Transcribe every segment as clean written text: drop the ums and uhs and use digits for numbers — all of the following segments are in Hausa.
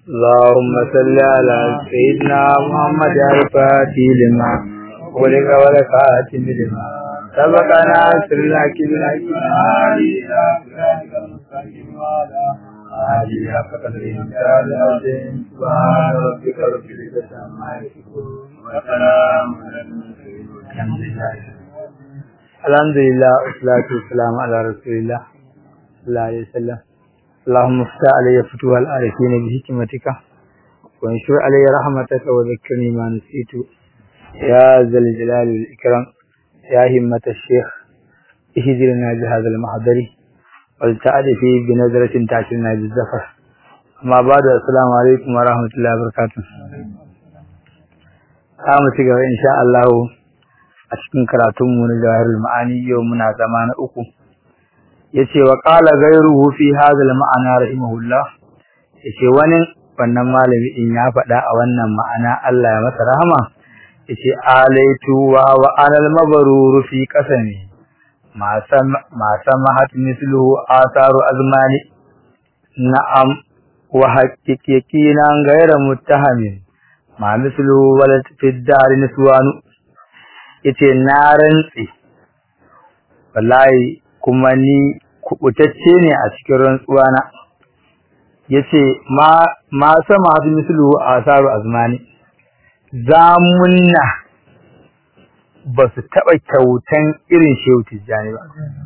اللهم صل على سيدنا محمد الفاتح لما ولك والخاتم لما سبقنا سرك بالحق إلى صراطك المستقيم وعلى آله حق قدره العظيم سبحان ربك رب العزة عما يصفون وسلام على المرسلين الحمد لله والصلاة والسلام على رسول الله صلى الله عليه وسلم. اللهم افتح علي فتوح العارفين بحكمتك وانشر علي رحمتك وذكرني ما نسيت يا ذا الجلال والإكرام يا همة الشيخ اهدرنا بهذا المحضر ولتعرفي بنظرة تعشرنا بالزفر. أما بعد السلام عليكم ورحمة الله وبركاته. أمسك إن شاء الله أشكن كراتم من جواهر المعاني يومنا زمان أكو yace wa qala ghayruhu fi hadha al-ma'na rahimahullah, yace wannan malami din ya faɗa a wannan ma'ana Allah ya masa rahama, yace alaitu wa anal mabrur fi qasami ma samahat misluhu atharu azmani na'am wa haqiqiqina ghayra muttahamin ma misluhu walad fi dar niswanu. Yace na rantsi wallahi kuma ni kubutacce ne a cikin rantsuwa na. Yace ma sama hadu mislu asaru azmani, zamunna ba su taba kyautan irin Shehu Tijjani ba.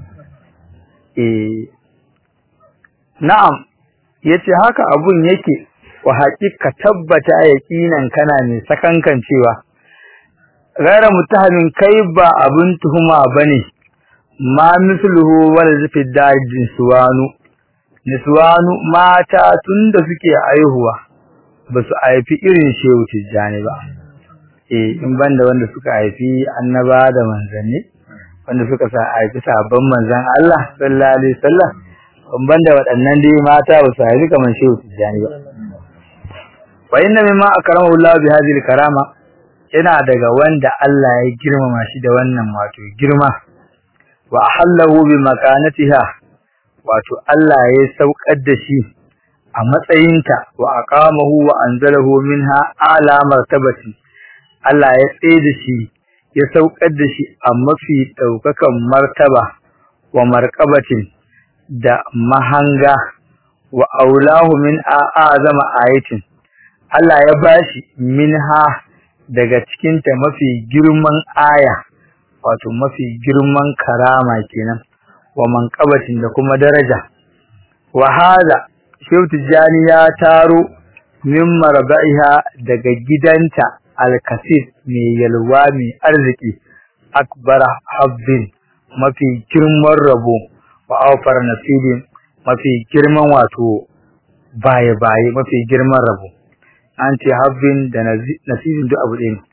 Na'am, yace haka abun yake, wa haƙiƙa tabbata yaqinan kana ne sakankan cewa gaira mutahamin kai ba abun tuhuma bane. Ma misluhu wala zafi dajin niswanu mata tunda suke aihuwa basu haifi irin Shehu Tijjani ba. In banda wanda suka haifi annaba da manzanni, wanda suka haifi sabon manzan Allah sallallahu alaihi wasallam, in banda waɗannan dai mata basu haifi kamar Shehu Tijjani ba. Wa inna mimma akramahu Allah bi hadhihi al-karama, yana daga wanda Allah ya girmama shi da wannan wato girma. Wa ahallahu bi makanatiha, wato Allah ya saukar da shi a matsayinta, wa aqamahu wa anzalahu minha ala martabati, Allah ya tsaye da shi ya saukar da shi a mafi daukakan martaba wa marqabatin da mahanga, wa aulahu min a'azama ayatin, Allah ya bashi minha daga cikin ta mafi girman aya, wato mafi girman karama kenan, wa manqabatin da kuma daraja. Wa hada Shehu Tijjani ya taro min marba'iha daga gidanta al-kasir mai yalwa mai arziki, akbara habbin mafi girman rabo, wa awfar nasibin mafi girman wato baye mafi girman rabo. An ce habbin da nasibin duk abu ɗaya.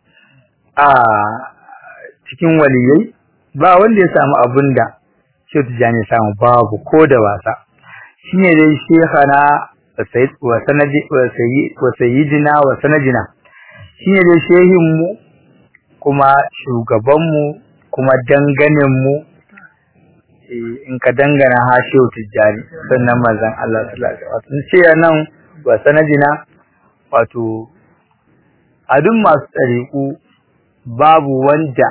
Cikin waliyai ba wanda ya samu abinda Shehu Tijjani ya samu, babu ko da wasa. Shine dai shehana wa sayyidina wa sanadina, shine dai shehin mu kuma shugaban mu kuma danganin mu. In ka dangana ha Shehu Tijjani sannan manzon Allah sallallahu alaihi wasallam, sai nan wa sanadina, wato adun masu tsariku babu wanda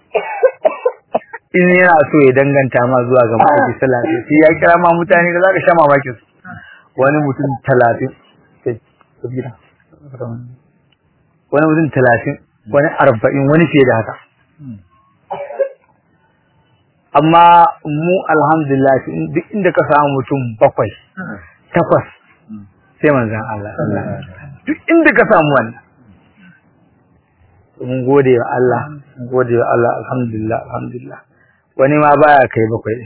in yana so ya danganta ma zuwa ga Muhammad sallallahu alaihi wasallam, sai ya kira ma mutane da zaka sha mamaki su. Wani mutum 30, wani mutum 30, wani 40, wani fiye da haka. Amma mu alhamdulillah duk inda ka samu mutum 7, 8 sai manzon Allah sallallahu alaihi wasallam. Duk inda ka samu wannan, mun gode wa Allah, mun gode wa Allah, alhamdulillah. Wani ma baya kai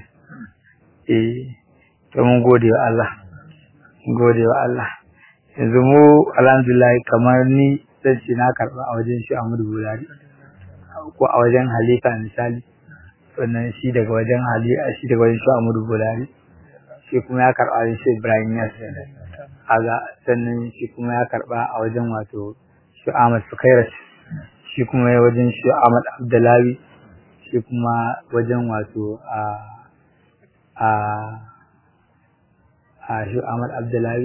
7. To mun gode wa Allah, mun gode wa Allah. Yanzu mu alhamdulillah kamar ni sai na karba a wajen shi Ahmadu Bulari ko a wajen Halifa misali, sannan shi daga wajen shi daga wajen shi Ahmadu Bulari, shi kuma ya karba wajen shi Ibrahim Yas, sannan shi kuma ya karba a wajen wato shi Ahmad Sukairat, shi kuma ya wajen shi Ahmad Abdullahi, shi kuma wajen wato shi Ahmad Abdullahi, shi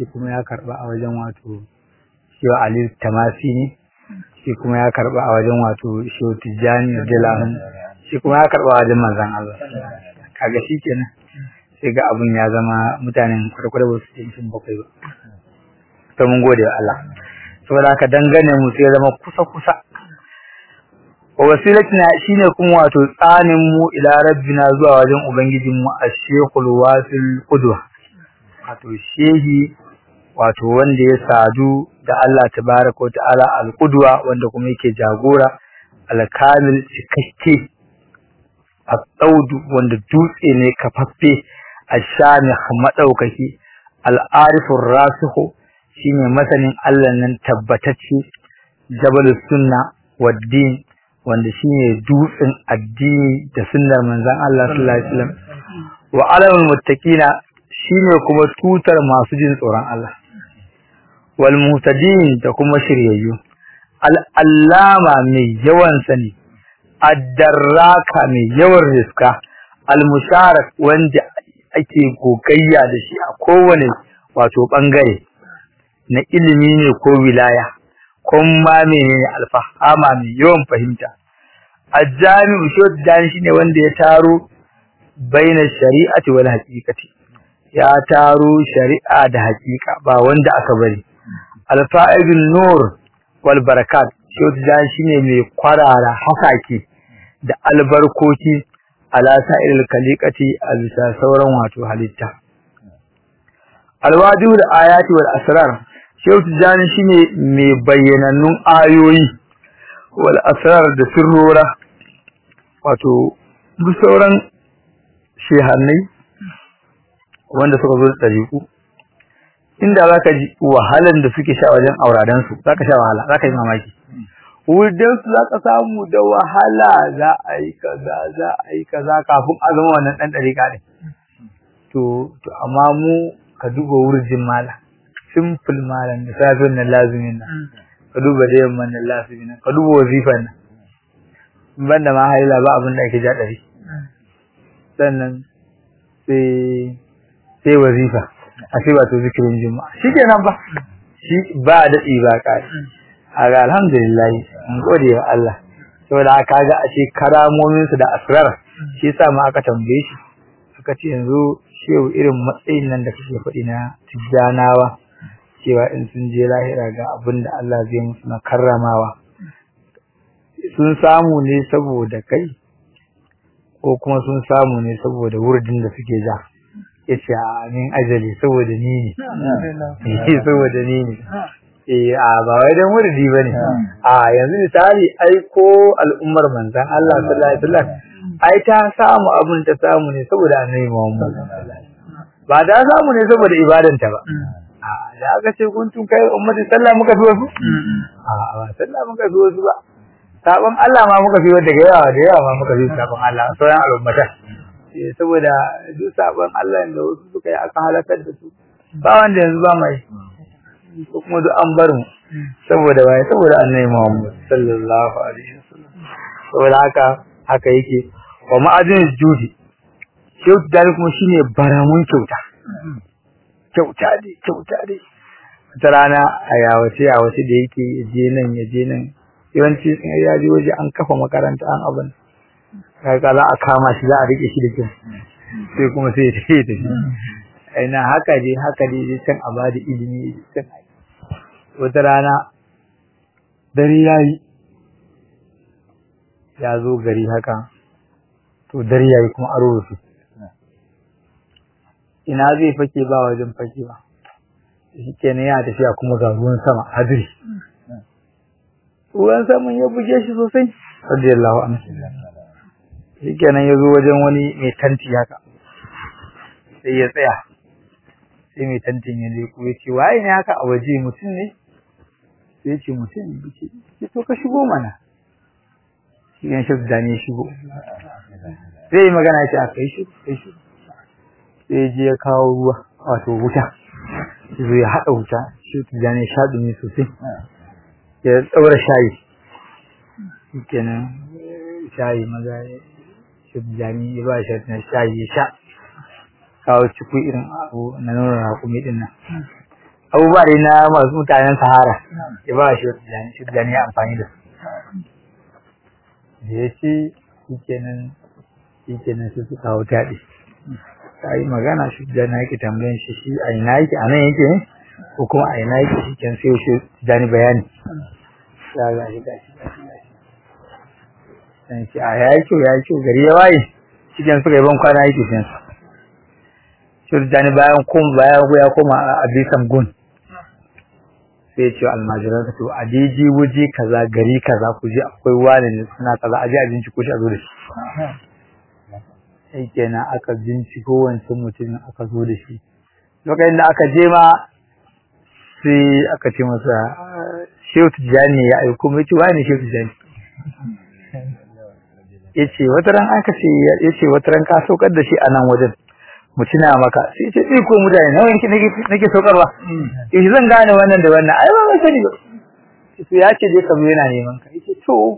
shi kuma ya karba a wajen wato Shehu Ali Tamasini, shi kuma ya karba a wajen wato Shehu Tijjani radiyallahu anhu, shi kuma ya karba a wajen manzon Allah. Kaga shikenan sai ga abun ya zama mutanen kwarkwara ba su cikin bakwai ba. To mun gode wa Allah. Saboda haka dangane mu sai zama kusa wa wasilatina shine kuma wato tsanin mu ila rabbina zuwa wajen ubangijin mu ash-shaykhul wasil qudwa, wato shehi wato wanda ya sadu da Allah tabaaraka ta'ala al-qudwa, wanda kuma yake jagora al-kamil cikakke at-tawd wanda dutse ne kafaffe ash-shamikh madaukaki al-arifur rasikh shine masanin Allah nan tabbatacce jabalus sunna wad-din, wanda shine dutsen addini da sunnar manzon Allah sallallahu alaihi wasallam, wa alamul muttaqina shine kuma tutar masu jin tsoron Allah, wal muhtadin da kuma shiryayyu, al-allama mai yawan sani, ad-darraka mai yawan riska, al-musharak wanda ake gogayya da shi a kowane wato bangare na ilimi ne ko wilaya, kuma menene alfahama mai yawan fahimta. Ajami Shuddan shine wanda ya taro baina shari'ati wal haqiqati, ya taro shari'a da haqiqa ba wanda aka bari. Alfa'idun nur wal barakat, Shuddan shine mai kwarara hasaki da albarkoci ala sa'il khaliqati a bisa sauran wato halitta. Alwadul ayati wal asrar, Shuddan shine mai bayyanannun ayoyi wal asrar da sirrora, wato duk sauran shehannai wanda suka zo da tariku, inda zaka ji wahalan da suke sha wajen auradan su, zaka sha wahala, zaka yi mamaki. Wurin su zaka samu da wahala, za a yi kaza kafin a zama wannan dan dariƙa din. To amma mu ka duba wurjin mala, simple malan da safin nan lazimin nan, ka duba da yamman nan lazimin nan, ka duba wazifan nan, banda ma haila ba abin da ake ja dari. Sannan sai wazifa, a sai wato zikirin juma'a, shikenan ba, shi ba daɗi ba kai. Aga alhamdulillah, mun gode wa Allah. Saboda aka ga a ce karamomin su da asrar, shi yasa ma aka tambaye shi, aka ce yanzu shehu irin matsayin nan da kake faɗi na tijjanawa, cewa in sun je lahira ga abin da Allah zai musu na karramawa, sun samu ne saboda kai ko kuma sun samu ne saboda wurdin da suke ja? Yace amin ajali, saboda ni ne saboda ni ne. Ba wai dan wurdi bane. Yanzu misali ai ko al'ummar manzon Allah sallallahu alaihi wasallam ai ta samu abin ta samu ne saboda annabi Muhammad, ba da samu ne saboda ibadanta ba. Da aka ce kuntun kai ummati sallah muka fi wasu? Ba sallah muka fi wasu ba. Sabon Allah ma muka fi wanda da yawa ma muka fi sabon Allah sauran al'ummata. Saboda duk sabon Allah da wasu suka yi aka halakar da su, ba wanda yanzu ba mai, ko kuma duk an bar mu saboda waye, saboda annabi Muhammad sallallahu alaihi wasallam. Saboda haka yake. Wa ma'adin judi, shehu da kuma shine baramun kyauta. Kyauta dai. Wata rana a yawace da yake ya je nan yawanci ya je waje an kafa makaranta an abin, kaga za a kama shi, za a rike shi da kyau, sai kuma sai ya tafi. Ina haka dai can a bada ilimi can. Wata rana dare yayi, ya zo gari haka, to dare yayi kuma aro rufe, ina zai fake ba wajen fake ba, shikenan ya tafiya kuma ga ruwan sama hadiri, ruwan saman ya buge shi sosai radiyallahu anhu. Shikenan ya zo wajen wani mai tanti haka, sai ya tsaya, sai mai tantin ya je ku yace waye ne haka a waje, mutum ne? Sai yace mutum ne. Yace to ka shigo mana. Shi ne shi da ne shigo, sai magana ce a kai shi. Sai je ya kawo ruwa, wato wuta, sai ya hada wuta, shi da ne sha dumi sosai, ya tsaura shayi. Shikenan shayi maza shi jami ya ba shi na shayi ya sha, kawo ciku irin abu na nuna hakumi din nan, abubuwa dai na masu mutanen Sahara ya ba shi Tijjani ya amfani da su da ya ce shikenan su suka hau taɗi ta yi magana shi Tijjani yake tambayan shi a ina yake a nan yake ne ko kuma a ina yake shi kan sai shi Tijjani bayani ya ga shi dan shi a yayi kyau gari ya waye shi kan suka yi ban kwana yake shi Tijjani bayan ya koma a bisan gun sai ya ce almajiran ka to a daidai waje kaza gari kaza ku je akwai wani ne suna kaza a je a binciko shi a zo da shi sai kenan aka binciko wancan mutumin aka zo da shi lokacin da aka je ma sai aka ce masa Shehu Tijjani ya aiko mai ce wani Shehu Tijjani yace wata ran ka saukar da shi a nan wajen mutuna maka sai ce ko mutane nawa nake saukarwa zan gane wannan da wannan ai ba sani ba sai ya ce dai kamar yana neman ka yace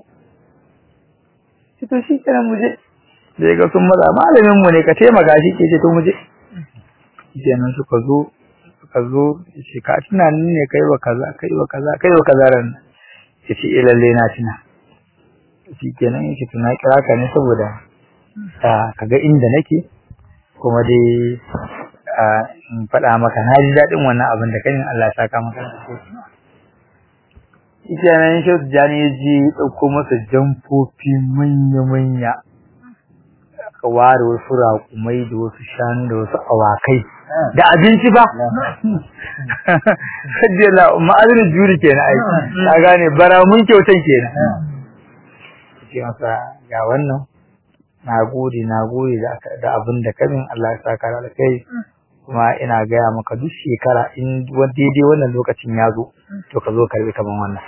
to shi kenan muje sai ga sun maza malamin mu ne ka taimaka shi ke ce to muje kenan suka zo shi ka tunanin ne kai wa kaza ran yace lalle na tuna shi kenan yace tuna kira ka ne saboda kaga inda nake kuma dai in faɗa maka na ji daɗin wannan abin da kai Allah ya saka maka ita nan shi Tijjani ya ji ɗauko masa jamfofi manya aka ware wasu raƙumai da wasu shanu da wasu awakai da abinci ba sajjala ma'azinin juri kenan ai ka gane bara mun kyautan kenan ce masa ga wannan na gode da abin da kamin Allah ya saka da kai kuma ina gaya maka duk shekara in daidai wannan lokacin ya zo to ka zo karbi kaman wannan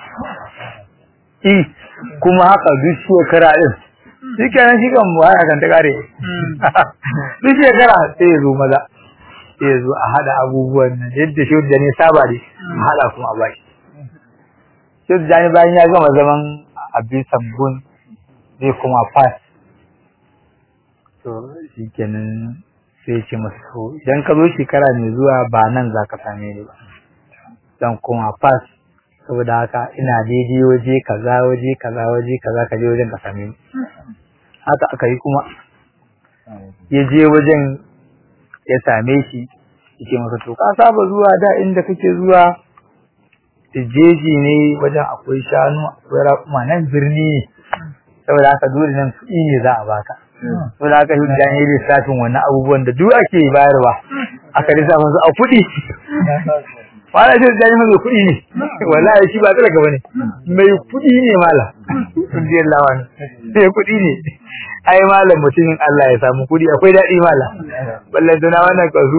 kuma haka duk shekara din shikenan shi kan waya kan ta kare duk shekara sai ya zo maza sai ya zo a hada abubuwan nan yadda shi da ne saba ne a hada kuma a baki shi da bayan ya gama zaman abin sabbun zai kuma fas to shikenan sai ce masa to idan ka zo shekara mai zuwa ba nan zaka same ni ba dan kuma pass saboda haka ina daidai waje kaza ka je wajen ka same ni haka aka yi kuma ya je wajen ya same shi yake masa to ka saba zuwa da inda kake zuwa jeji ne wajen akwai shanu akwai raƙuma nan birni saboda haka dole nan kuɗi ne za a baka to da aka yi dan yi lissafin wannan abubuwan da duk ake bayarwa aka lissafa su a kuɗi wala shi dan mai kuɗi ne wallahi shi ba talaka bane mai kuɗi ne mala radiyallahu anhu sai kuɗi ne ai malam mutumin Allah ya samu kuɗi akwai dadi mala wallahi dana wannan kazu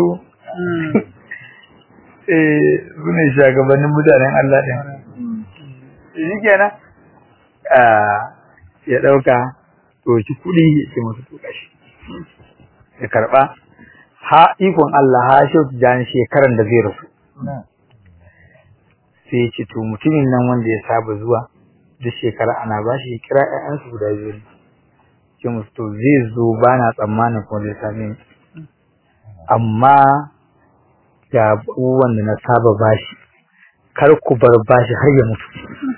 sune shagabannin mutanen Allah din shi kenan ya dauka to shi kudi yake masa tuka shi ya karba ha ikon Allah ha shi jan shekaran da zai rasu sai ya ce to mutumin nan wanda ya saba zuwa duk shekara ana bashi kira ƴaƴansu guda biyu ce musu to zai zo bana tsammanin ko zai same ni amma ga abubuwan da na saba bashi kar ku bar bashi har ya mutu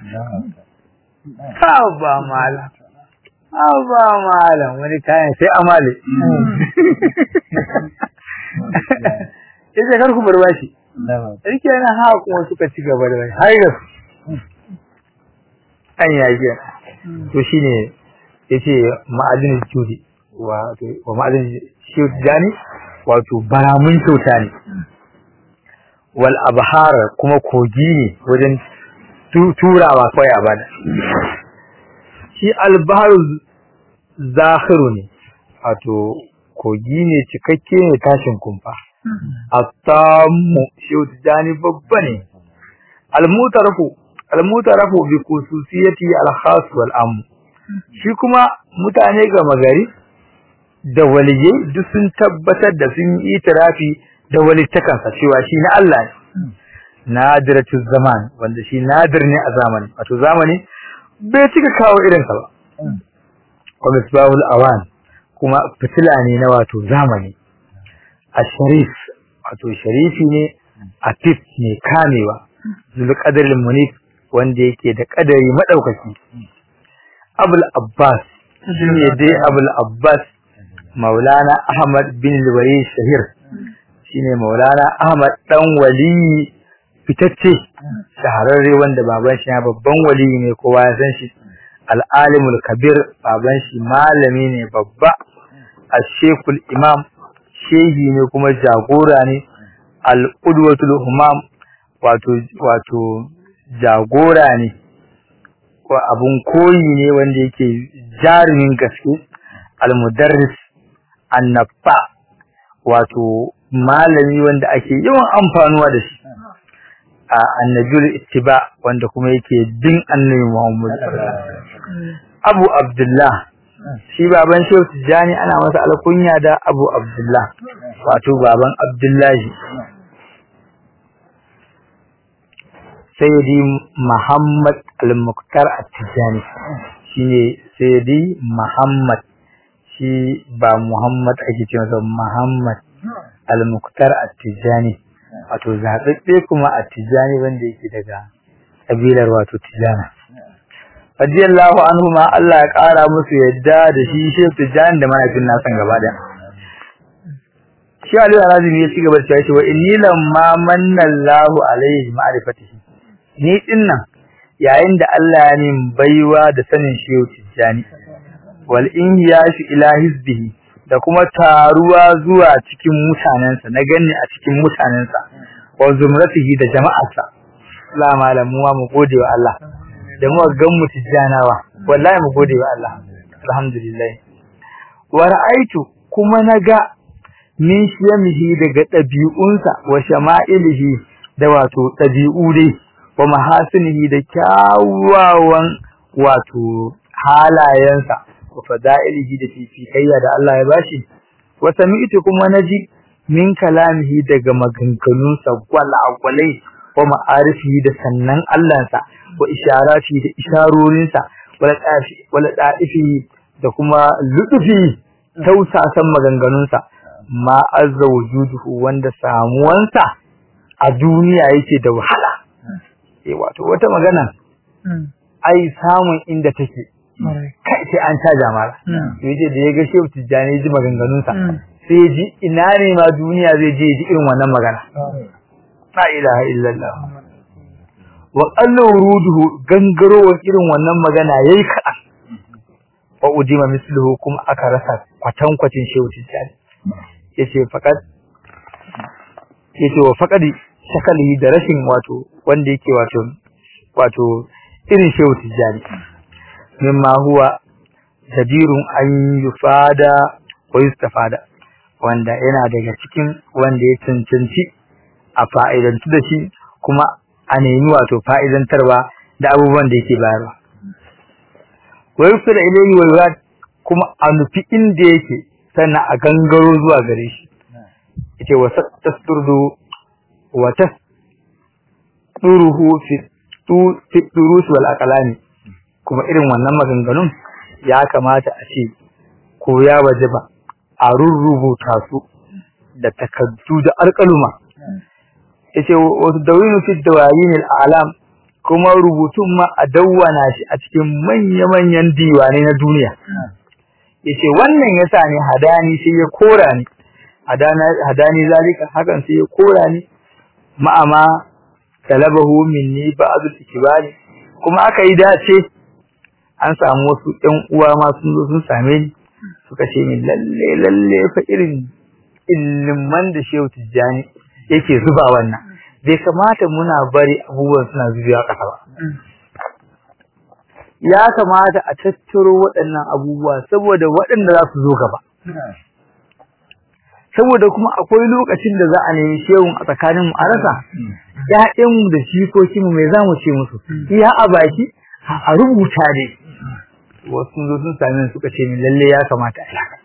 ba malam wani kayan sai amale yace kar ku bar bashi yake na ha kuma suka ci gaba da bashi har ga an yaje to shine yace ma'adin judi wa ma'adin shudani wato baramun kyauta ne wal abhar kuma kogi ne wajen turawa kai abada shi albaharu zakhiru ne wato kogi ne cikakke ne tashin kumfa atamu shudani babba ne almutarafu bi khususiyati alkhas wal am shi kuma mutane ga magari da waliyai duk sun tabbatar da sun yi itirafi da walittakansa cewa shi na Allah ne nadiratul zaman wanda shi nadir ne a zamani wato zamani bai cika kawo irin sa ba wa misbahul awan kuma fitila ne na wato zamani asharif wato sharifi ne atif ne kamewa zul qadaril munif wanda yake da kadari madaukaki abul abbas shine dai abul abbas maulana ahmad bin al-wali shahir shine maulana ahmad dan wali fitacce shahararre wanda baban shi ya babban wali ne kowa ya san shi al-alimul kabir baban shi malami ne babba al-sheikhul imam shehi ne kuma jagora ne al-qudwatul humam wato jagora ne ko abun koyi ne wanda yake jarumin gaske al-mudarris annafa wato malami wanda ake yawan amfanuwa da shi a annabiyul ittiba wanda kuma yake bin annabi Muhammad Abu Abdullah shi baban Shehu Tijani ana masa alkunya da Abu Abdullah wato baban Abdullahi Sayyidi Muhammad al-Muqtar at-Tijani shine Sayyidi Muhammad shi ba Muhammad ake cewa Muhammad al-Muqtar at-Tijani wato zababbe kuma at-Tijani wanda yake daga kabilar wato Tijana radiyallahu anhu ma Allah ya kara musu yadda da shi Sheikh Tijani da mahaifin nasan gaba da shi Ali Harazimi ya ci gaba da cewa wa inni lamma manna Allahu alaihi ma'rifatihi ni dinnan yayin da Allah ya min baiwa da sanin Sheikh Tijani wal inhiyashi ila hizbihi da kuma taruwa zuwa cikin mutanensa na ganni a cikin mutanensa wa zumratihi da jama'arsa la malamu wa mu gode wa Allah da mu gan mu tijanawa wallahi mu gode wa Allah alhamdulillah wa ra'aitu kuma naga min shiyamihi daga dabi'unsa wa shama'ilihi da wato dabi'u dai wa mahasinihi da kyawawan wato halayensa wa fada'ilihi da fifikayya da Allah ya bashi wa sami'tu kuma naji min kalamihi daga maganganunsa gwalagwalai wa ma'arifihi da sannan Allahnsa wa isharati da isharorinsa wala da'ifi da kuma lutufi tausasan maganganunsa ma azza wujuduhu wanda samuwansa a duniya yake da wahala wato wata magana ai samun inda take kai sai an caja mala yaje da yaga Shehu Tijani ji maganganunsa sai ji ina ne ma duniya zai je ji irin wannan magana la ilaha illallah wa qallu wuruduhu gangarowa irin wannan magana yayi kada fa udima misluhu kuma aka rasa kwatankwacin Shehu Tijani yace wa faqadi shakalihi da rashin wato wanda yake wato irin Shehu Tijani mimma huwa jadirun an yufada wa yustafada wanda yana daga cikin wanda ya cancanci a fa'idantu da shi kuma a nemi wato fa'idantarwa da abubuwan da yake bayarwa wa yusra ilayhi wa yurad kuma a nufi inda yake sannan a gangaro zuwa gare shi yace wa tasturdu wa tasduruhu fi durus wal aqlami kuma irin wannan maganganun ya kamata a ce ko ya wajaba a rubuta su da takaddu da alƙaluma yace wato dawinu fi dawayin al'alam kuma rubutun ma a dawwana shi a cikin manyan diwane na duniya yace wannan yasa ne hadani sai ya kora ni hadani zalika hakan sai ya kora ni ma'ama talabahu minni ba'dul ikbari kuma aka yi dace an samu wasu ɗan uwa ma sun zo sun same ni suka ce min lalle fa irin ilmin da Shehu Tijani yake zuba wannan bai kamata muna bari abubuwan suna zuwa ƙasa ba ya kamata a tattaro waɗannan abubuwa saboda waɗanda za su zo gaba saboda kuma akwai lokacin da za a nemi shehun a tsakanin mu a rasa ƴaƴanmu da jikokin mu mai zamu ce musu iya a baki a rubuta dai wasu zo sun same suka ce min lalle ya kamata a haka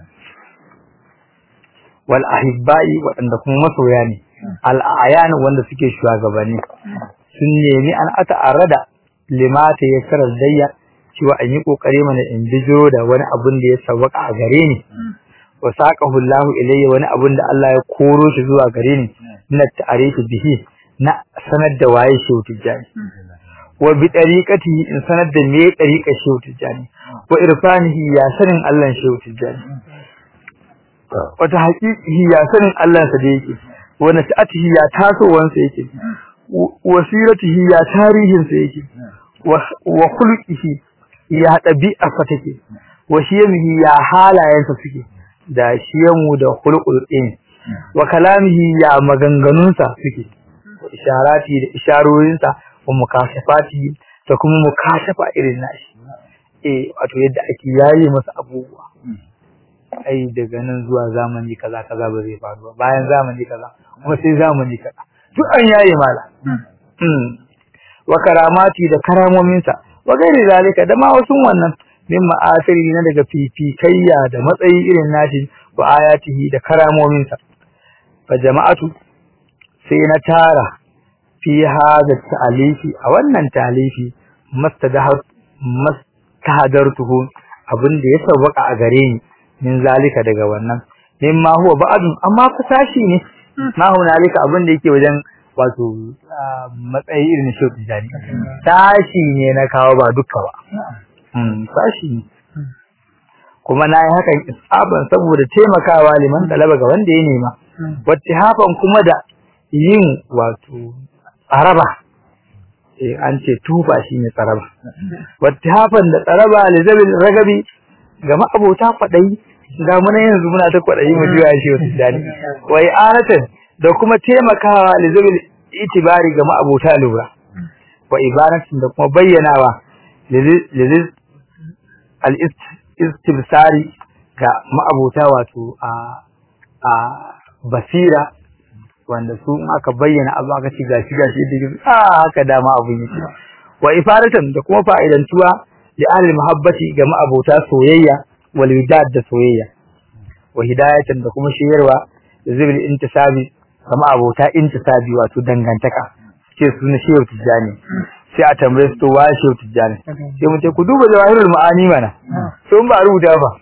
wal ahibbai waɗanda kuma masoya ne al ayan wanda suke shugabanni sun nemi an ata'arada limata ya karar dayya cewa an yi kokari mana in bijiro da wani abun da ya sawaka a gare ni wa saqahu Allah ilayya wani abun da Allah ya koro shi zuwa gare ni na ta'arif bihi na sanar da waye shehu tijani wa bi tariqatihi in sanar da me tariqa shehu tijani wa irfanihi ya sanin Allah shehu tijani wa ta haqiqihi ya sanin Allah sa da yake wa nasatihi ya tasowansa yake wa siratihi ya tarihin sa yake wa khuluqihi ya dabi'arsa take wa shiyamihi ya halayensa suke da shiyamu da khuluqul din wa kalamihi ya maganganunsa suke isharati da isharorinsa wa mukashafati da kuma mukashafa irin nashi wato yadda ake yayi masa abubuwa ai daga nan zuwa zamani kaza kaza ba zai faru ba bayan zamani kaza kuma sai zamani kaza duk an yayi mala wa karamati da karamominsa wa gairi zalika da ma wasu wannan min ma'asiri na daga fifikayya da matsayi irin nashi wa ayatihi da karamominsa fa jama'atu sai na tara fi hada ta'alifi a wannan ta'alifi mastahdartuhu abinda ya sawaka a gare ni min zalika daga wannan mimma huwa ba'dun amma fasashi ne ma hunalika abinda yake wajen wato matsayi irin shi tijani tashi ne na kawo ba duka ba tashi ne kuma nayi hakan isaban saboda taimakawa liman talaba ga wanda ya nema wattihafan kuma da yin wato tsaraba an ce tufa shine tsaraba wattihafan da tsaraba lizabil ragabi ga ma'abota kwadai ga mun yanzu muna ta kwadai mu juya shi wata dani wai anatan da kuma taimakawa lizabil itibari ga ma'abota lura wa ibaratin da kuma bayyanawa liziz al-istibsari ga ma'abota wato a basira wanda su aka bayyana abu aka ci gashi haka dama abun yake wa ifaratan da kuma fa'idantuwa li ahli muhabbati ga ma'abota soyayya wal widad da soyayya wa hidayatan da kuma shiyarwa da zibil intisabi ga ma'abota intisabi wato dangantaka ce su ne shehu tijani sai a tambaye su to wa shehu tijani sai mu ce ku duba jawahirul ma'ani mana to ba rubuta ba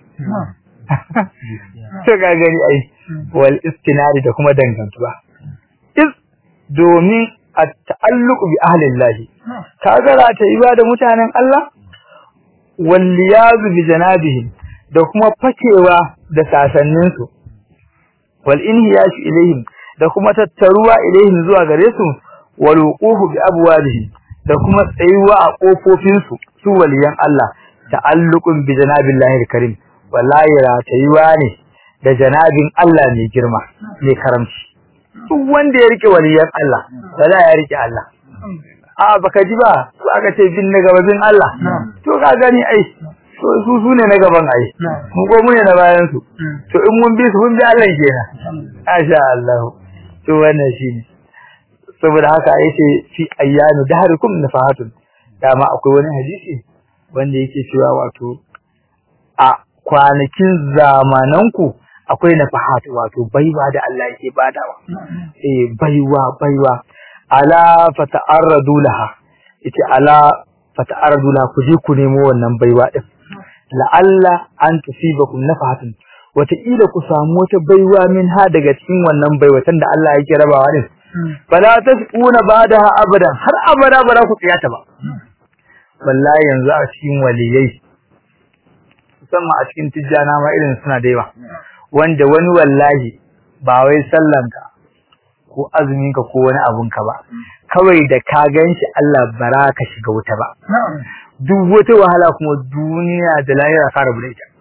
to ga gani ai wal istinadi da kuma dangantuwa domin at-ta'alluq bi ahli Allah kaga za ta yi da mutanen Allah wal liyaz bi janabihim da kuma fakewa da sasannin su wal inhiyash ilayhim da kuma tattaruwa ilayhim zuwa gare su wal wuqufu bi abwabihim da kuma tsayuwa a kofofin su waliyan Allah ta'alluqun bi janabillahi al-karim wallahi ratayuwa ne da janabin Allah mai girma mai karamci duk wanda ya rike waliyan Allah da ya rike Allah baka ji ba su aka ce bin na gababin Allah to ka gani ai su ne na gaban ai mu ko mu ne na bayan su to in mun bi su mun bi Allah kenan masha Allah to wannan shine saboda haka yace fi ayyanu dahrukum nafahatun dama akwai wani hadisi wanda yake cewa wato a kwanakin zamananku akwai nafahat wato baiwa da Allah yake badawa baiwa ala fata'arradu laha yace ala fata'arradu laha ku je ku nemo wannan baiwa din la'alla an tusibakum nafahatun wata ila ku samu wata baiwa min ha daga cikin wannan baiwatan da Allah yake rabawa din fala tasquna ba'daha abadan har abada ba za ku tsiyata ba wallahi yanzu a cikin waliyai musamman a cikin tijjana ma irin suna da yawa wanda wani wallahi ba wai sallanka ko azuminka ko wani abunka ba kawai da ka ganshi Allah baraka shiga wuta ba duk wata wahala kuma duniya da lahira ka rabu da ita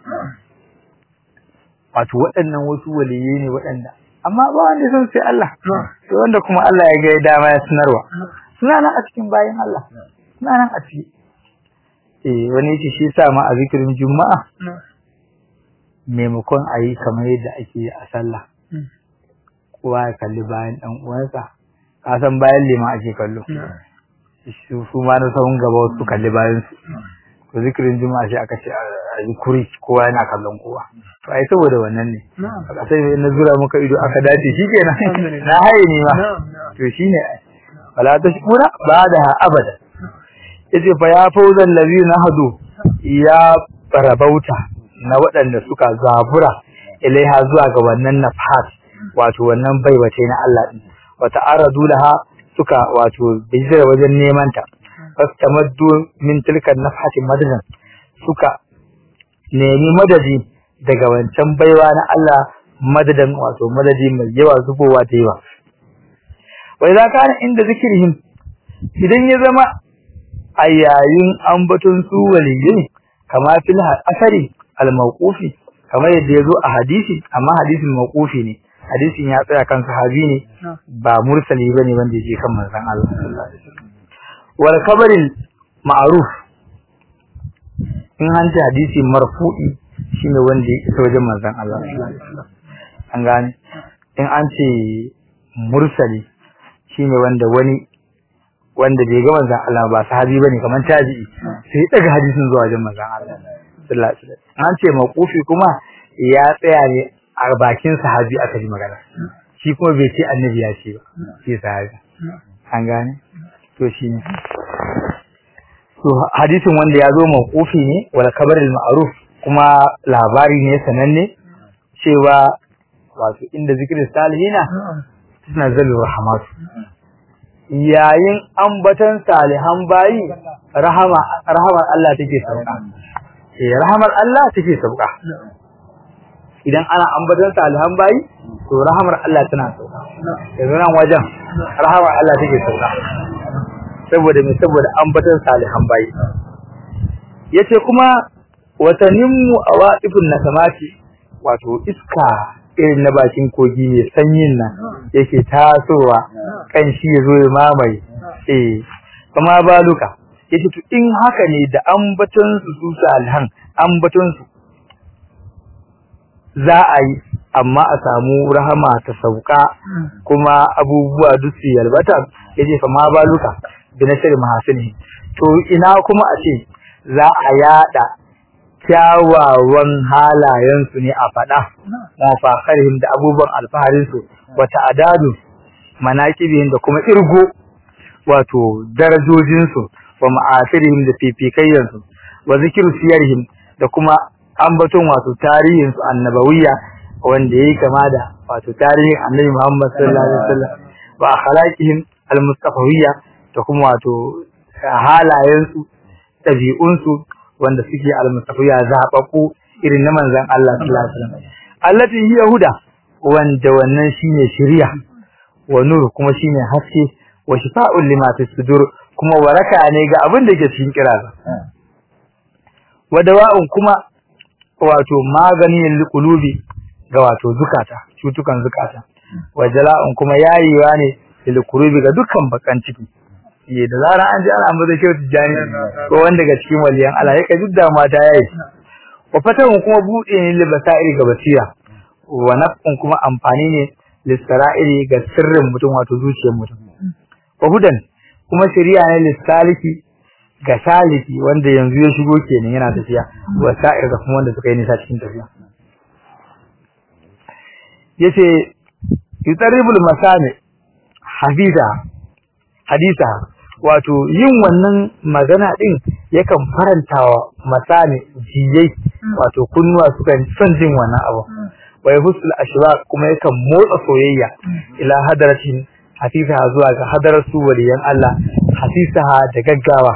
wato waɗannan wasu waliyai ne waɗanda amma ba wanda sun sai Allah to wanda kuma Allah ya ga dama ya sanarwa suna nan a cikin bayin Allah suna nan a cikin wani yake shi sa ma a zikirin juma'a maimakon ayi kamar yadda ake a sallah kowa ya kalli bayan dan uwansa ka san bayan lima ake kallo su ma na sahun gaba su kalli bayan su to zikirin juma'a sai aka ce a zikuri kowa yana kallon kowa to ai saboda wannan ne aka sai na zura muka ido aka dace shikenan na haye ni ma to shine wala tashkura ba'da abada yace fa ya fauzan ladina hadu ya barabauta na waɗanda suka zabura ilaiha zuwa ga wannan nafhat wato wannan baiwace na Allah din wa ta'aradu laha suka wato bijira wajen neman ta fastamaddu min tilka nafhati madadan suka nemi madadi daga wancan baiwa na Allah madadan wato madadi mai yawa zubowa da yawa wai za ka inda zikirhim idan ya zama a yayin ambaton su waliyyi kama fil asari al mawqufi kamar yadda yazo a hadisi amma hadisin mawqufi ne hadisin ya tsaya kan sahabi ne ba mursali bane wanda yake kan manzon Allah sallallahu alaihi wasallam wal kabaril ma'ruf in an ji hadisi marfu'i shine wanda yake ta wajen manzon Allah sallallahu alaihi wasallam an gane in an ce mursali shine wanda bai ga manzon Allah ba sahabi bane kaman tabi'i sai daga hadisin zuwa wajen manzon Allah sallallahu alaihi wasallam an ce mawqufi kuma ya tsaya ne a bakin sahabi aka ji magana shi kuma bai ce annabi ya ce ba shi sahabi an gane to shine to hadisin wanda ya zo mawqufi ne wala kabaril ma'ruf kuma labari ne sananne cewa wato inda zikirin salihina tunazzalu rahmat yayin ambatan salihan bayi rahamar Allah take sauka rahamar Allah take sauka idan ana ambatan salihan bayi to rahamar Allah tana sauka yanzu nan wajen rahamar Allah take sauka saboda ambatan salihan bayi yace kuma watanimmu awaifun nasamati wato iska irin na bakin kogi ne sanyin nan yake tasowa kan shi yazo ya mamaye kuma baluka yace to in haka ne da ambaton su salihan ambaton su za a yi amma a samu rahama ta sauka kuma abubuwa duk su yalbata yace fa ma baluka binashir mahasini to ina kuma a ce za a yada kyawawan halayen su ne a fada mafakarihim da abubuwan alfaharin su wata adadu manaqibihim da kuma irgo wato darajojin su wa ma'asirihim da fifikayyan su wa zikru siyarihim da kuma ambaton wato tarihin su annabawiyya wanda yake kama da wato tarihin Annabi Muhammad sallallahu alaihi wasallam wa akhlaqihim almustafawiyya da kuma wato halayen su tabi'un su wanda suke almustafawiyya zababbu irin na manzon Allah sallallahu alaihi wasallam allati hiya huda wanda wannan shine shari'a wa nur kuma shine haske wa shifa'un lima fi sudur kuma waraka ne ga abin da ke cikin kiraza wa dawa'un kuma wato maganin liqulubi ga wato zukata cutukan zukata wa jala'un kuma yayiwa ne liqulubi ga dukkan bakan ciki da zara an ji ana ambaza shehu tijani ko wanda ga cikin waliyan Allah yake jidda mata yayi wa fatahun kuma bude ne libasairi ga basira wa naf'un kuma amfani ne lisara'iri ga sirrin mutum wato zuciyar mutum wa hudan kuma shari'a ne lisaliki ga saliki wanda yanzu ya shigo kenan yana tafiya wa sa'ir da kuma wanda suka yi nisa cikin tafiya yace yutaribul masami hadisa wato yin wannan magana din yakan farantawa masami jiyai wato kunnuwa sukan son jin wannan abu wa yusul ashwaq kuma yakan motsa soyayya ila hadaratin hasisa zuwa ga hadarar su waliyan Allah hasisa da gaggawa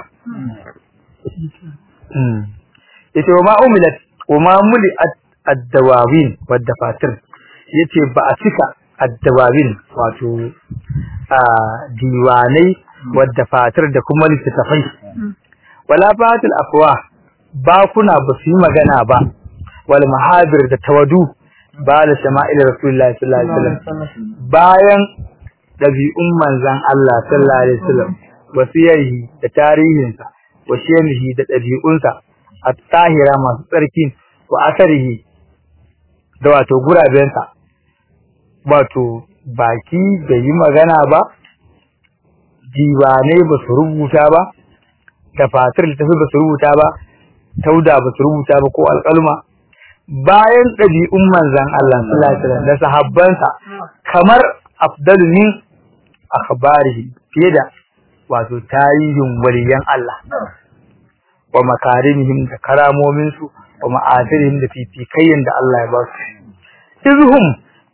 yace wa ma muli'at ad-dawawin wad-dafatir yace ba a cika ad-dawawin wato diwanai wad-dafatir da kuma littafai wala fatil afwa ba kuna ba su yi magana ba wal mahabir da tawadu ba da shama'il rasulullahi sallallahu alaihi wasallam bayan dabi'un manzon Allah sallallahu alaihi wasallam wasiyarhi da tarihinsa wa shemihi da dabi'unsa at-tahira masu tsarki wa asarihi da wato gurabensa wato baki da yi magana ba diwane ba su rubuta ba tafatir littafi ba su rubuta ba tauda ba su rubuta ba ko alƙalma bayan dabi'un manzon Allah sallallahu alaihi wasallam da sahabbansa kamar afdalu min akhbarihi fiye da wato tarihin waliyan Allah wa makarimihim da karamomin su wa ma'adirihim da fifikayyan da Allah ya ba su izhum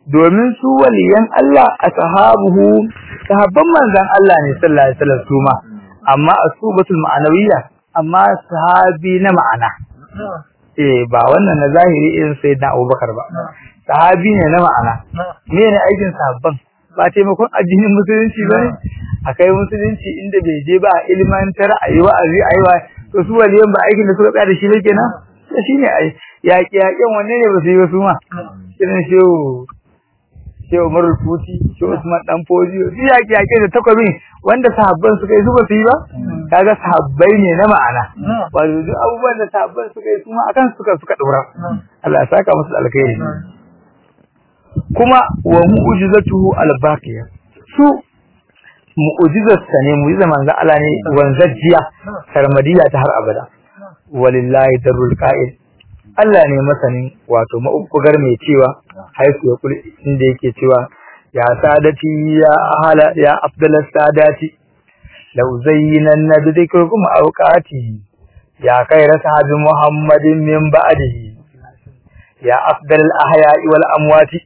domin su waliyan Allah ashabuhu sahabban manzon Allah ne sallallahu alaihi wasallam su ma amma asubatul ma'anawiyya amma sahabi na ma'ana ba wannan na zahiri irin sayyidina Abubakar ba sahabi ne na ma'ana me ne aikin sahabban ba taimakon addinin musulunci bane akai musulunci inda bai je ba ilmantar ayi wa'azi aiwa to su waliyan ba aikin da suka tsaya da shi ne kenan shine ai yaƙen wanne ne ba su yi ba su ma irin shehu Umar Futi shehu Usman dan Fojiyo su yaƙe da takwabin wanda sahabban suka yi su ba su yi ba kaga sahabbai ne na ma'ana wato duk abubuwan da sahabban suka yi su ma akan suka dora Allah ya saka musu alkhairi kuma wa mu'jizatuhu al-baqiya su mu'jizarsa ne mu'jizar manzo Allah ne wanzajiya sarmadiya ta har abada walillahi darul qa'il Allah ne masanin wato ma'ukugar mai cewa haifu ya kula inda yake cewa ya sadati ya ahala ya afdalas sadati law zayyinanna bi dhikrikum awqati ya khayra sahabi muhammadin min ba'dihi ya afdal ahya'i wal amwati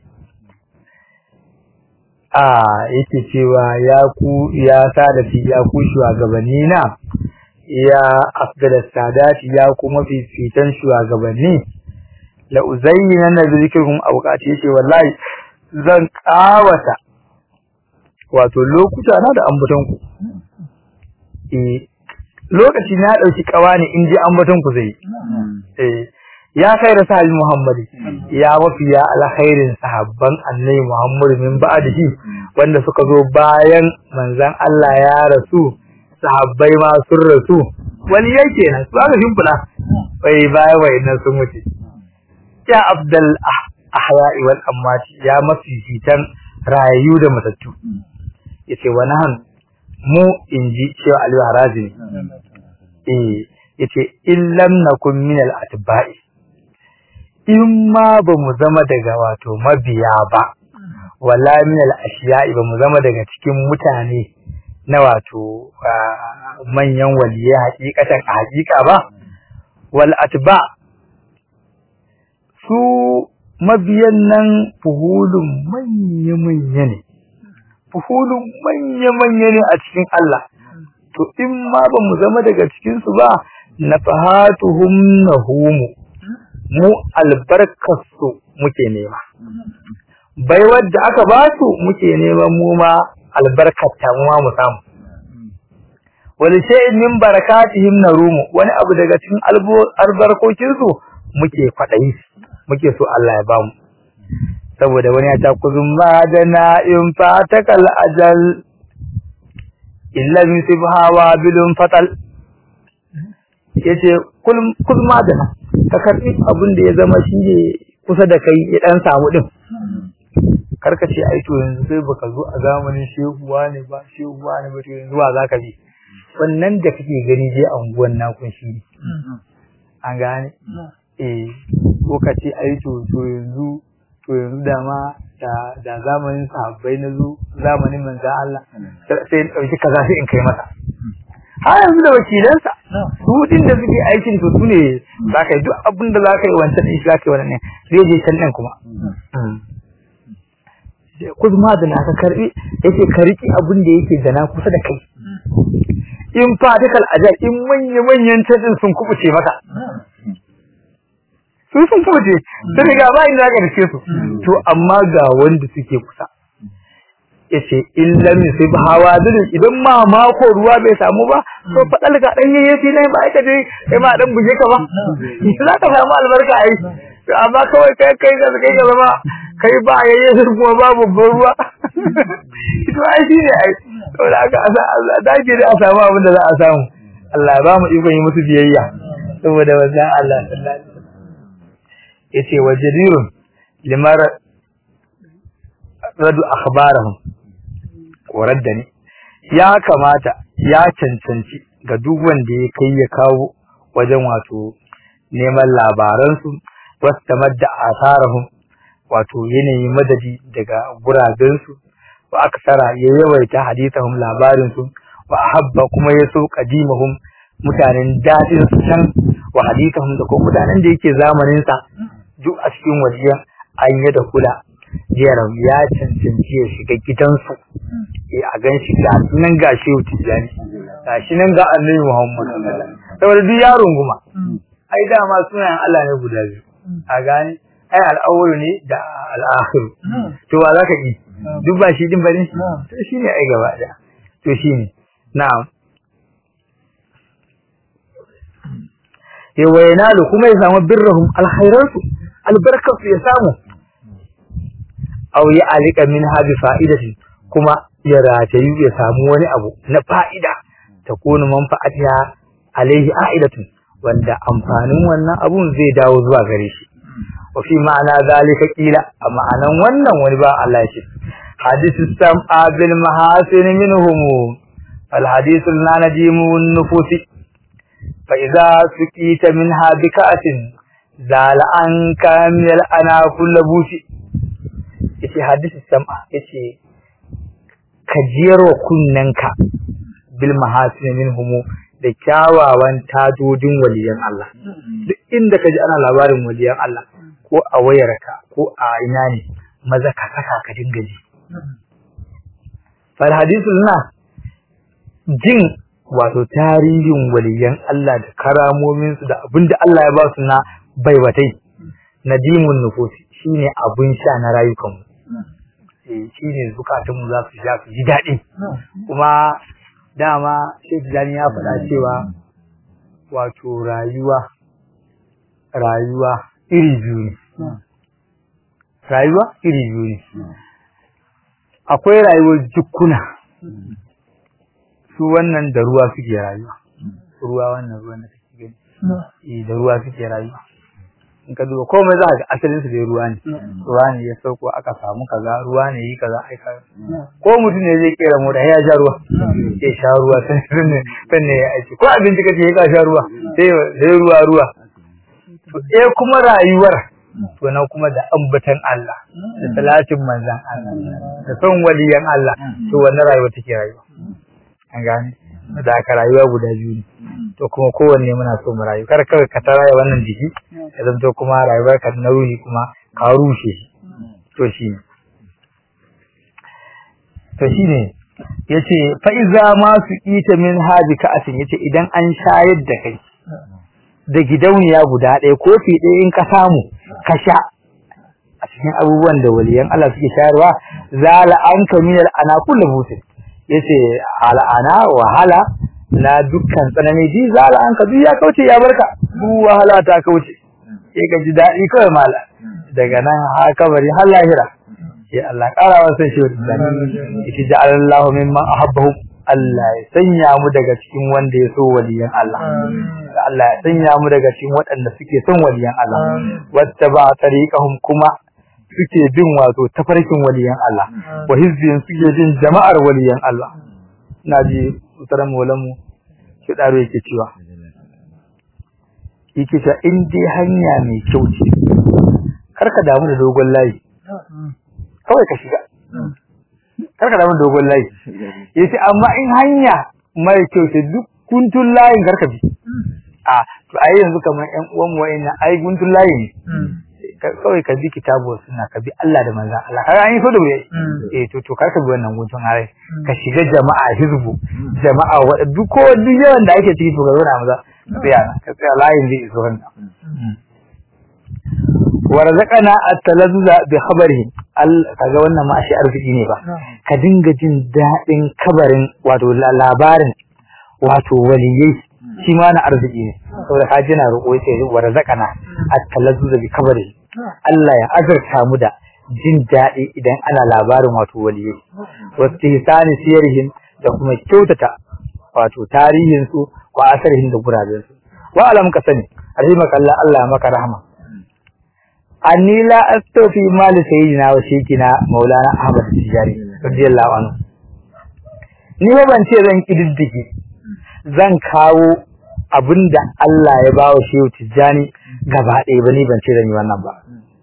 yake cewa ya sadati ya ku shugabanni na ya afdal sadati ya kuma fifitan shugabanni la uzayyana nazrikum awqati yace wallahi zan kawata wato lokuta na da ambaton ku lokaci na dauki kawani in ji ambaton ku zai ya khairu sahabi muhammadi ya wafiya alkhairin sahabban annabi muhammad min ba'dihi wanda suka zo bayan manzon Allah ya rasu sahabbai ma sun rasu wani yake nan su aka shimfida bai baya wayannan sun wuce ya afdal ahya'i wal amwati ya mafifitan rayu da matattu yace wanahan mu inji cewa Ali Harazi yace illam nakum min al atba'i in ma ba mu zama daga wato mabiya ba wala min al ashiya'i ba mu zama daga cikin mutane na wato manyan waliyai hakikatan hakika ba wal atba su mabiyan nan fuhulun manya ne fuhulun manya ne a cikin Allah to in ma ba mu zama daga cikin su ba nafahatuhum nahumu mu albarkasu muke nema bai wadda aka ba su muke neman mu ma albarkata mu samu wani shay'in min barakatihim narumu wani abu daga cikin albarkokin su muke kwadayi muke so Allah ya bamu saboda wani ya ta kuzum madana in fatakal ajal illa min sibhawa bilun fatal yace kul madana ka karbi abin da ya zama shi ne kusa da kai ya dan samu din karka ce ai to yanzu sai baka zo a zamanin shehuwa ne ba to yanzu wa zaka bi wannan da kake gani je anguwan nakun shi ne an gane ko ka ce ai to yanzu da ma da zamanin sahabbai na zo zamanin manzo Allah sai in dauki kaza sai in kai masa har yanzu da wakilansa su din da suke aikin to su ne zaka yi duk abin da zaka yi wancan din shi zaka yi wannan ne zai je can din kuma kuzma da na ka karbi yake ka riki abin da yake da na kusa da kai in fatakal ajal in manyan tadin sun kubuce maka sun kubuce sai ga ba inda ka rike su to amma ga wanda suke kusa yace illa min sib hawadin idan ma mako ruwa bai samu ba to fadal ga dan yayyafi ne ba ka je kai ma dan buje ka ba za ka samu albarka ai amma kawai kai da kai ga zama kai ba yayyafi kuma babu ruwa to ai shi ne ai to da aka Allah dake da a samu abin da za a samu Allah ya ba mu ikon yi musu biyayya saboda wannan Allah sallallahu alaihi wasallam yace wajadirun limar radu akhbarahum waraddani ya kamata ya cancanci ga duk wanda ya kai ya kawo wajen wato neman labaran su wastamadda asarahum wato yanayi madadi daga guraben su wa aksara ya yawaita hadithahum labarin su wa ahabba kuma ya so qadimahum mutanen dadin su can wa hadithahum da kuma mutanen da yake zamanin sa duk a cikin wajiya an yi da kula jeram ya cancanci ya shiga gidansu a gan shi ga nan ga shehu tijani ga shi nan ga annabi Muhammad saboda duk yaron guma ai dama sunayen Allah ne guda biyu a gane ai al-awwal ne da al-akhir to wa zaka yi duk ba shi din bane to shine ai gaba da to shine na'am yawa yanalu kuma ya samu birrahum alkhairatu albarakatu ya samu aw ya alika min hadi fa'idati kuma ya ratayu ya samu wani abu na fa'ida ta kunu manfa'atiha alaihi a'idatu wanda amfanin wannan abun zai dawo zuwa gare shi wa fi ma'ana zalika qila a ma'anan wannan wani ba Allah shi hadithu sam'a bil mahasin minhum al hadithu la najimun nufusi fa idza suqita minha bika'atin zala an kamil ana kullu busi yace hadisi sam'a yace kajiyarwa kunnanka bil mahasin minhum da kyawawan tajodin waliyan Allah duk inda kaji ana labarin waliyan Allah ko a wayarka ko a ina ne maza ka saka ka dinga ji fal hadisu lana jin wato tarihin waliyan Allah da karamomin su da abinda Allah ya ba su na baiwatai nadimun nufusi shine abun sha na rayukan mu shine zukatun mu za su sha su ji dadi kuma dama Sheikh Jani ya faɗa cewa wato rayuwa iri biyu ne akwai rayuwar jikuna su wannan da ruwa suke rayuwa wannan ruwan da kake gani da ruwa suke rayuwa in ka duba komai za ka ga asalin su da ruwa ne ya sauko aka samu kaza ruwa ne yi kaza ai kaza ko mutum ne zai kera mota ya sha ruwa sai sha ruwa sannan ya aiki ko abinci kace ya sha ruwa sai ruwa to kuma rayuwar to nan kuma da ambatan Allah da salatin manzon Allah da son waliyan Allah to wannan rayuwa take rayuwa an gane da aka rayuwa guda biyu ne to kuma kowanne muna so mu rayu kar kawai ka tara wannan jiki ya zanto kuma rayuwar ka na ruhi kuma ka rushe shi to shine yace fa iza ma su ita min hadika asin yace idan an shayar da kai da gidauniya guda ɗaya kofi ɗaya in ka samu ka sha a cikin abubuwan da waliyan Allah suke shayarwa zala anka minal ana kullu busin yace al'ana wahala na dukkan tsanani ji zala anka duk ya kauce ya barka duk wahala ta kauce sai ka ji dadi kai mala daga nan ha kabari har lahira sai Allah ƙara wasan shi da yace ja'alallahu mimman ahabbahu Allah ya sanya mu daga cikin wanda ya so waliyan Allah Allah ya sanya mu daga cikin waɗanda suke son waliyan Allah wattaba tariqahum kuma suke bin wato tafarkin waliyan Allah wa hizbin suke bin jama'ar waliyan Allah naji utaran molamu shi daro yake cewa in dai hanya mai kyau ce karka damu da dogon layi kawai ka shiga karka damu da dogon layi yace amma in hanya mai kyau ce duk kuntun layin karka bi to ai yanzu kamar ƴan uwan mu wa'ina ai guntun layi ne kawai ka bi kitabu suna ka bi Allah da manzon Allah kaga an yi so da wuya to karka bi wannan guntun harai ka shiga jama'a hizbu jama'a duk yawan da ake ciki to ga wannan maza ka tsaya layin zai iso ranka warzaqana at-talazzuza bi khabarihi kaga wannan ma shi arziki ne ba ka dinga jin dadin kabarin wato labarin wato waliyai shi ma na arziki ne saboda ka jina roƙo sai warzaqana at-talazzuza bi khabarihi Allah ya azurta mu da jin dadi idan ana labarin wato waliyai wastihsani sirrihim da kuma kyautata wato tarihin su wa asarihin da guraben su wa alam ka sani rahimaka Allah ya maka rahama anni la astofi mal sayyidina wa shekina maulana ahmad tijari radiyallahu anhu ni ba ban ce zan kididdige zan kawo abinda Allah ya bawo shehu tijani gaba ɗaya ba ni ban ce zan yi wannan ba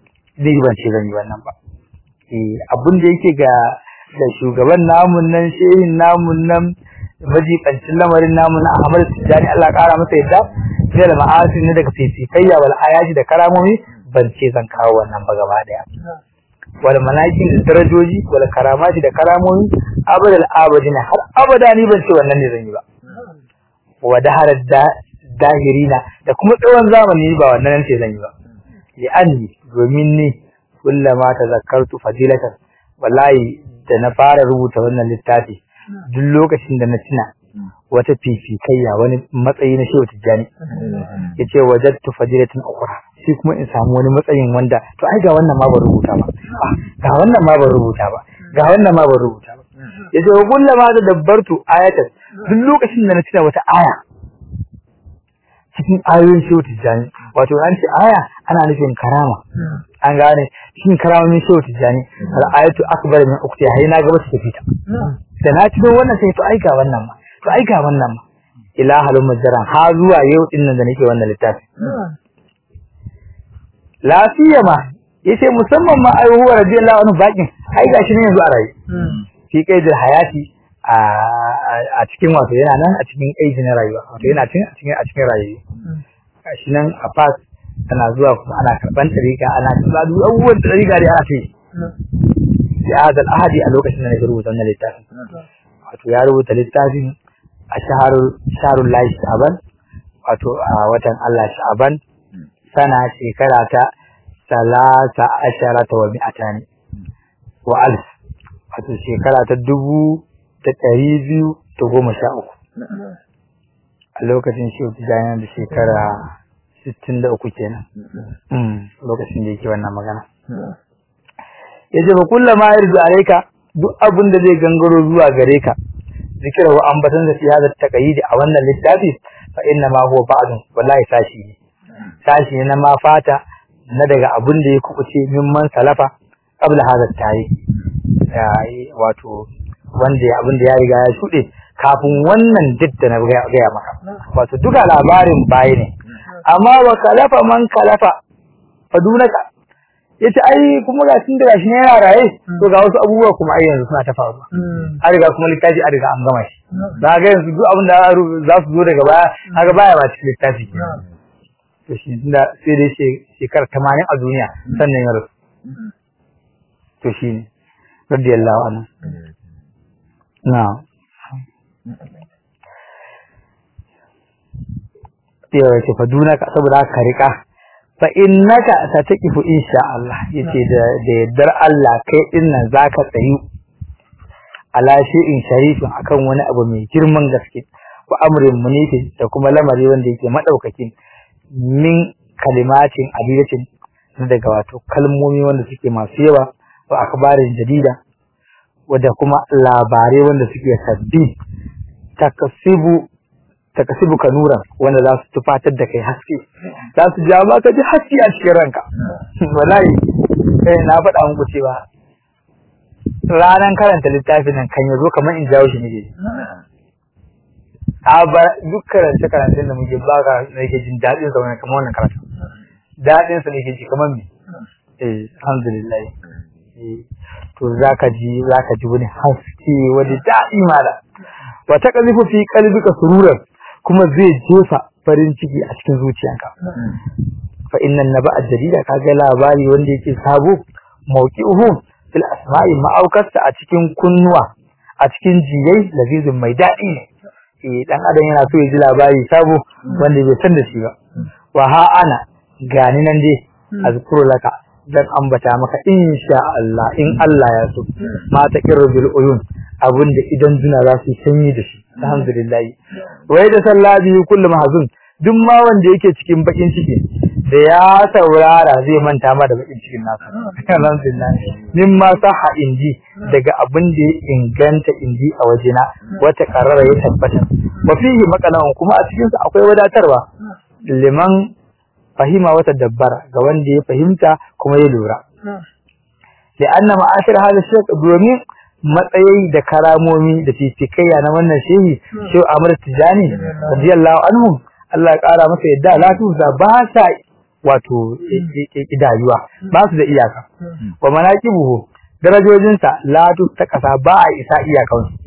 abinda yake ga da shugaban namun nan shehin namun nan majibancin lamarin namun ahmad tijani Allah ya kara masa yadda sai da ma'asi ne daga fifikayya wal ayati da karamomi ban ce zan kawo wannan ba gaba daya wal manaqib da darajoji wal karamati da karamomi abadal abadina har abada ni ban ce wannan ne zan yi ba wa daharar dahirina da kuma tsawon zamani ba wannan ce zan yi ba li anni domin ni kullama tazakkartu fadilatan wallahi da na fara rubuta wannan littafi duk lokacin da na tuna wata fifikayya wani matsayi na Shehu Tijjani yace wajadtu fadilatan ukhra shi kuma in samu wani matsayin wanda to ai ga wannan ma ban rubuta ba ga wannan ma ban rubuta ba ga wannan ma ban rubuta ba yace wa kullama da dabbartu ayatan duk lokacin da na tuna wata aya cikin ayoyin Shehu Tijjani wato an ce aya ana nufin karama an gane cikin karamomin Shehu Tijjani al-ayatu akbar min ukhti hay na ga wata tafita da na tuno wannan sai to ai ga wannan ma to ai ga wannan ma ilahalul majran ha zuwa yau din nan da nake wannan littafi lafiya ma yace musamman ma ayyuhu radiyallahu anhu bakin ai gashi ne yanzu a rayi fi kaidil hayati a cikin wato yana nan a cikin aiki na rayuwa wato yana a cikin rayuwa gashi nan a fas ana zuwa kuma ana karban tarika ana karban abubuwan tarika da ana ce ya hadal ahadi a lokacin da na rubuta wannan littafin wato ya rubuta littafin a shaharul lahi sha'ban wato a watan Allah sha'ban sana shekara ta 13 wa 200 wa alf wato shekara ta 1213 a lokacin shi Tijjani da shekara 63 kenan lokacin da yake wannan magana yace ba kullama yarzu alayka duk abin da zai gangaro zuwa gare ka zikira wa ambatan da siyada taqayidi a wannan littafi fa inna ma huwa ba'dun wallahi sashi ne na ma fata na daga abin da ya kubuce mimman salafa qabla hada tayi wato wanda abin da ya riga ya shude kafin wannan duk da na ga maka wato duka labarin bayi ne amma wa kalafa man kalafa fadunaka yace ai kuma ga tun da gashi ne yana raye to ga wasu abubuwa kuma ai yanzu suna ta faruwa an riga kuma littafi an riga an gama shi da ga yanzu duk abin da za su zo daga baya kaga baya ba cikin littafi to shi tunda sai dai shekara 80 a duniya sannan ya rasu to shi ne radiyallahu anhu na'am yace fadunaka saboda ka rika fa innaka sataqifu insha Allah yace da yaddar Allah kai dinnan zaka tsayu ala shay'in sharifin akan wani abu mai girman gaske wa amrin munifin da kuma lamari wanda yake madaukakin min kalimatin abidatin daga wato kalmomi wanda suke masu yawa wa akbarin jadida wanda kuma labarai wanda suke sabbi takasibu kanura wanda za su tufatar da kai haske za su ja maka ji haske a cikin ranka wallahi kai na faɗa muku cewa ranan karanta littafin nan kan yazo kamar in jawo shi ne duk karanta da muke baka nake jin dadin sa wannan kamar wannan karatu dadin sa nake ji kamar me alhamdulillah to zaka ji wani haske wani dadi mala wa taqzifu fi qalbika sururan kuma zai jefa farin ciki a cikin zuciyanka fa innan naba'a jadida kaga labari wanda yake sabo mawqi'uhu fil asma'i ma'aukasta a cikin kunnuwa a cikin jiyai lazizun mai dadi ne dan adam yana so ya ji labari sabo wanda bai san da shi ba wa ha ana gani nan dai azkuru laka dan ambata maka insha Allah in Allah ya so ma taqirru bil uyun abunda idan duna za su sanyi da shi alhamdulillah wai da sallabi kullu mahzun duk ma wanda yake cikin bakin ciki da ya saurara zai manta ma da bakin cikin nasa alhamdulillah mimma sahha inji daga abin da ya inganta inji a wajena wata karara ya tabbata wa fihi maqalan kuma a cikin sa akwai wadatarwa liman fahima wata dabbara ga wanda ya fahimta kuma ya lura sai annama ashir hada shek domin matsayi da karamomi da fifikaiya na wannan shehi Shehu Ahmad Tijani radiyallahu anhu Allah ya kara masa yadda latuza ba sa wato idayuwa ba su da iyaka wa manaqibuhu darajojinsa latu ta kasa ba a isa iyakan su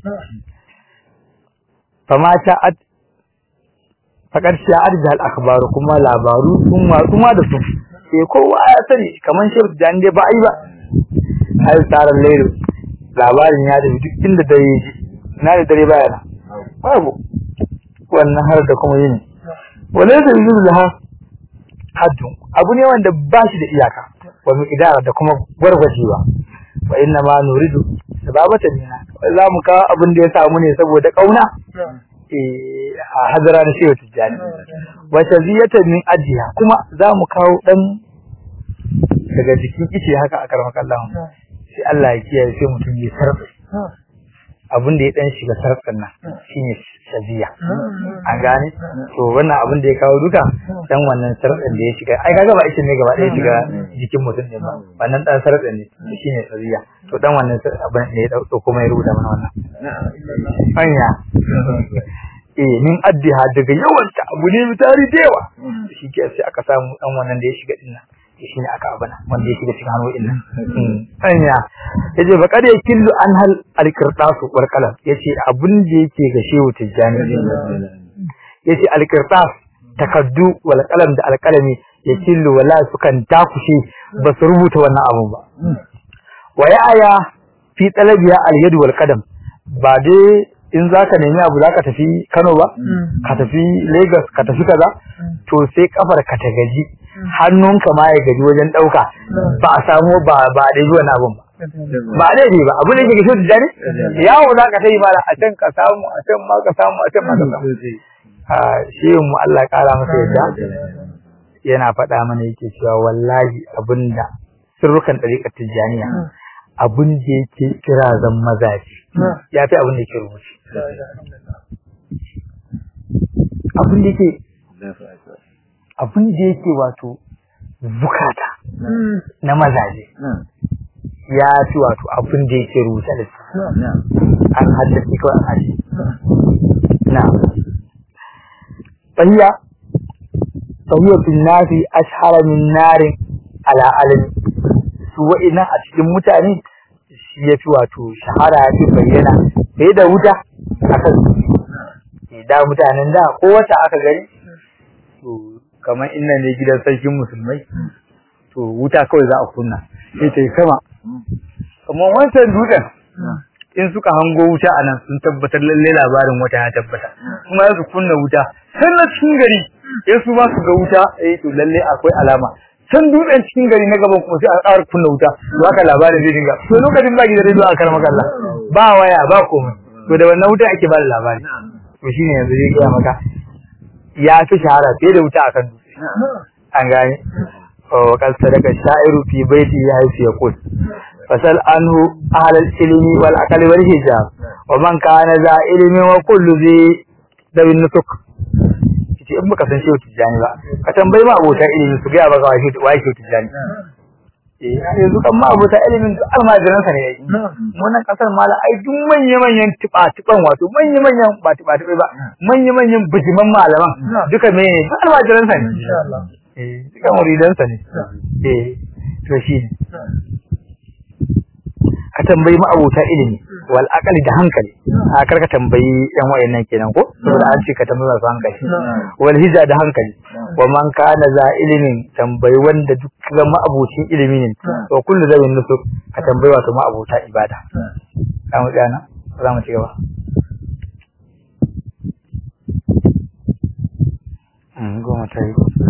fama ta'at fakar sha'ar da al-akhbaru kuma labaru sun watsu ma da su sai kowa ya sani kaman Shehu Tijani dai ba ai ba hal sarar lairu labarin ya tafi duk inda dare yake ina da dare baya na babu wannan har da kuma yin wala da yuzu laha haddun abu ne wanda ba shi da iyaka wa miqdar da kuma gwargwajewa wa inna ma nuridu sababata nina za mu kawo abin da ya samu ne saboda kauna a hadara da shehu tijjani wa taziyatan min ajiha kuma za mu kawo dan daga jikin ice haka a karmaka Allah sai Allah ya kiyaye sai mutum ya sarfa abin da ya dan shiga sarfan nan shine taziya an gane to wannan abin da ya kawo duka dan wannan sarfan da ya shiga ai kaga ba ice ne gaba ɗaya shiga jikin mutum ne ba wannan dan sarfan ne shine taziya to dan wannan abin ne ya dauko mai rubuta mana wannan anya min addiha daga yawanta abu ne mutari da yawa shi ke sai aka samu dan wannan da ya shiga dinnan shine aka abana wanda ya shiga cikin hanwoyin nan anya yace ba kada ya killu an hal alqirtasu wal qalam yace abun da yake ga shehu tijjani yace alqirtas takaddu wal qalam da alqalami ya killu wala sukan takushe ba su rubuta wannan abu ba wa ya fi talabiya al yad wal qadam ba dai in zaka nemi abu zaka tafi Kano ba ka tafi Lagos ka tafi kaza to sai kafar ka ta gaji hannunka ma ya gaji wajen dauka ba a samu ba dai wannan abun ba dai ba abu ne ke shi da ne yawo zaka tayi ba a can ka samu a can ma ka samu a can ma ka samu shehu mu Allah ya kara masa yadda yana faɗa mana yake cewa wallahi abinda sirrukan dariƙar tijaniya abin da yake kira zan mazaji ya fi abin da yake rubuci abin da yake wato zukata na mazaje ya fi wato abin da yake rubuta da su an haddace kawai an haddace na fahiyar bin nafi ashara min narin ala alami su wa'ina a cikin mutane shi ya fi wato shahara ya fi bayyana sai da wuta akan da mutanen da ko wata aka gani to kamar inna ne gidan sarkin musulmai to wuta kawai za a kunna sai ta yi sama kamar wancan dutsen in suka hango wuta a nan sun tabbatar lalle labarin wata ya tabbata kuma ya su kunna wuta sannan cikin gari in su ma su ga wuta to lalle akwai alama can dutsen cikin gari na gaban kuma sai a ƙara kunna wuta to haka labarin zai dinga to lokacin ba gidan rediyo a karmaka Allah ba waya ba komai to da wannan wuta ake ba da labari to shine yanzu zai gaya maka ya fi shahara fiye da wuta akan dutse an gane wa kan sadaka sha'iru fi baiti ya haifi ya kul fasal anhu ahlal ilmi wal aqli wal hijab wa man kana za ilmi wa kullu zi dawin nusuk ce in baka san shehu tijani ba ka tambayi ma abota ilimi su ga baka wai shehu tijani yanzu kan ma abota ilimin duk almajiran sa ne yayi mu nan kasar mala ai duk manyan tiban wato manyan ba tiba ba manyan bijiman malaman duka me duk almajiran sa ne insha Allah duka muridan sa ne to shi ka tambayi ma abota ilimi wal aqli da hankali a karka tambayi yan wayannan kenan ko saboda an ce ka tambayi masu hankali wal hija da hankali wa man kana za ilimin tambayi wanda duk ga ma'abucin ilimi ne to kullu zawin nusuk ka tambayi wato ma'abuta ibada kan wadana za mu ci gaba goma tayi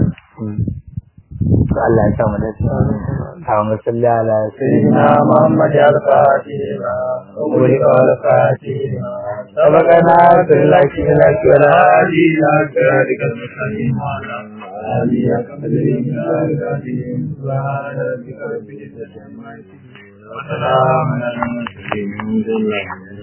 Allah ya samu dace Allahumma salli ala sayyidina Muhammad al-Fatih wa al-Fatih sabaqana billahi wa la ilaha illa mustaqim wa ala alihi wa sahbihi wa sallam